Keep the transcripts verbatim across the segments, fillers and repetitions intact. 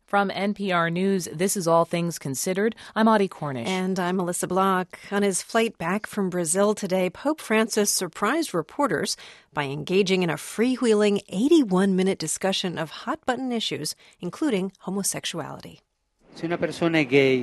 From N P R News, this is All Things Considered. I'm Audie Cornish. And I'm Melissa Block. On his flight back from Brazil today, Pope Francis surprised reporters by engaging in a freewheeling eighty-one minute discussion of hot-button issues, including homosexuality. Se una persona è gay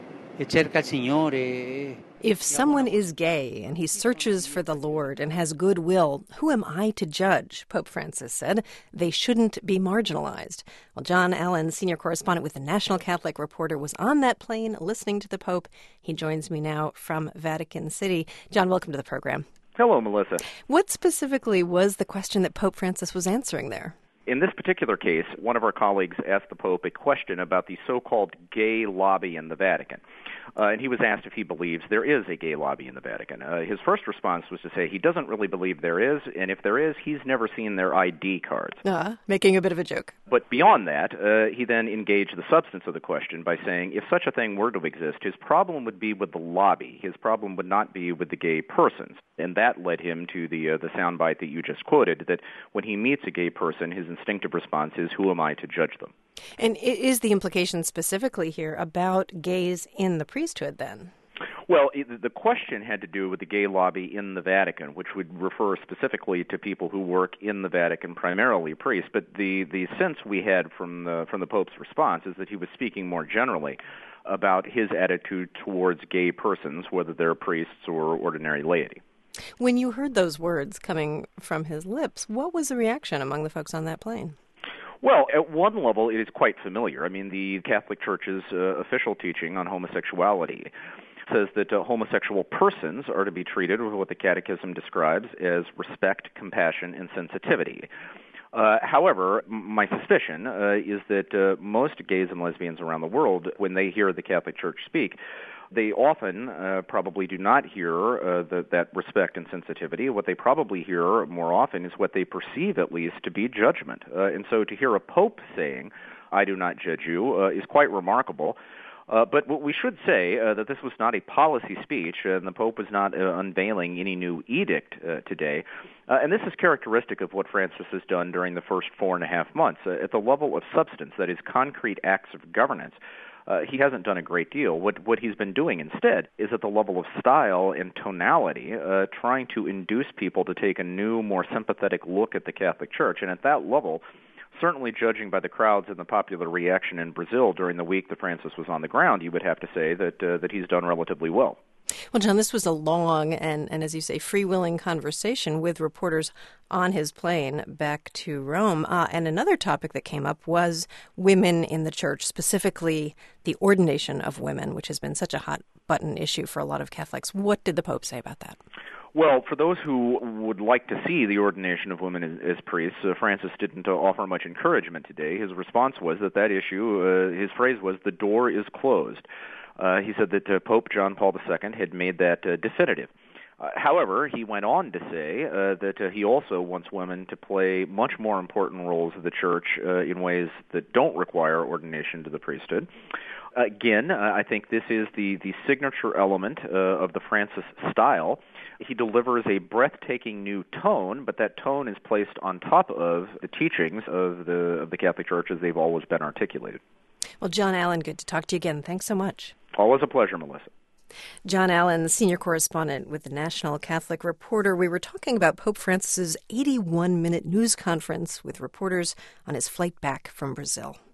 e cerca il Signore. If someone is gay and he searches for the Lord and has goodwill, who am I to judge? Pope Francis said. They shouldn't be marginalized. Well, John Allen, senior correspondent with the National Catholic Reporter, was on that plane listening to the Pope. He joins me now from Vatican City. John, welcome to the program. Hello, Melissa. What specifically was the question that Pope Francis was answering there? In this particular case, one of our colleagues asked the Pope a question about the so-called gay lobby in the Vatican. Uh, and he was asked if he believes there is a gay lobby in the Vatican. Uh, his first response was to say he doesn't really believe there is, and if there is, he's never seen their I D cards. Uh, making a bit of a joke. But beyond that, uh, he then engaged the substance of the question by saying if such a thing were to exist, his problem would be with the lobby. His problem would not be with the gay persons. And that led him to the uh, the soundbite that you just quoted, that when he meets a gay person, his instinctive response is, who am I to judge them? And is the implication specifically here about gays in the priesthood then? Well, the question had to do with the gay lobby in the Vatican, which would refer specifically to people who work in the Vatican, primarily priests. But the, the sense we had from the, from the Pope's response is that he was speaking more generally about his attitude towards gay persons, whether they're priests or ordinary laity. When you heard those words coming from his lips, what was the reaction among the folks on that plane? Well, at one level, it is quite familiar. I mean, the Catholic Church's uh, official teaching on homosexuality says that uh, homosexual persons are to be treated with what the Catechism describes as respect, compassion, and sensitivity. Uh, however, my suspicion uh, is that uh, most gays and lesbians around the world, when they hear the Catholic Church speak, they often uh, probably do not hear uh, the, that respect and sensitivity. What they probably hear more often is what they perceive, at least, to be judgment. Uh, and so to hear a pope saying, I do not judge you, uh, is quite remarkable. Uh, but what we should say uh, that this was not a policy speech, uh, and the Pope was not uh, unveiling any new edict uh, today. Uh, and this is characteristic of what Francis has done during the first four and a half months. Uh, at the level of substance, that is, concrete acts of governance, Uh, he hasn't done a great deal. What what he's been doing instead is at the level of style and tonality, uh, trying to induce people to take a new, more sympathetic look at the Catholic Church. And at that level, certainly judging by the crowds and the popular reaction in Brazil during the week that Francis was on the ground, you would have to say that uh, that he's done relatively well. Well, John, this was a long and, and, as you say, freewheeling conversation with reporters on his plane back to Rome. Uh, and another topic that came up was women in the church, specifically the ordination of women, which has been such a hot-button issue for a lot of Catholics. What did the Pope say about that? Well, for those who would like to see the ordination of women as, as priests, uh, Francis didn't uh, offer much encouragement today. His response was that that issue, uh, his phrase was, the door is closed. Uh, he said that uh, Pope John Paul the Second had made that uh, definitive. Uh, however, he went on to say uh, that uh, he also wants women to play much more important roles of the Church uh, in ways that don't require ordination to the priesthood. Again, uh, I think this is the, the signature element uh, of the Francis style. He delivers a breathtaking new tone, but that tone is placed on top of the teachings of the, of the Catholic Church as they've always been articulated. Well, John Allen, good to talk to you again. Thanks so much. Always a pleasure, Melissa. John Allen, senior correspondent with the National Catholic Reporter. We were talking about Pope Francis's eighty-one minute news conference with reporters on his flight back from Brazil.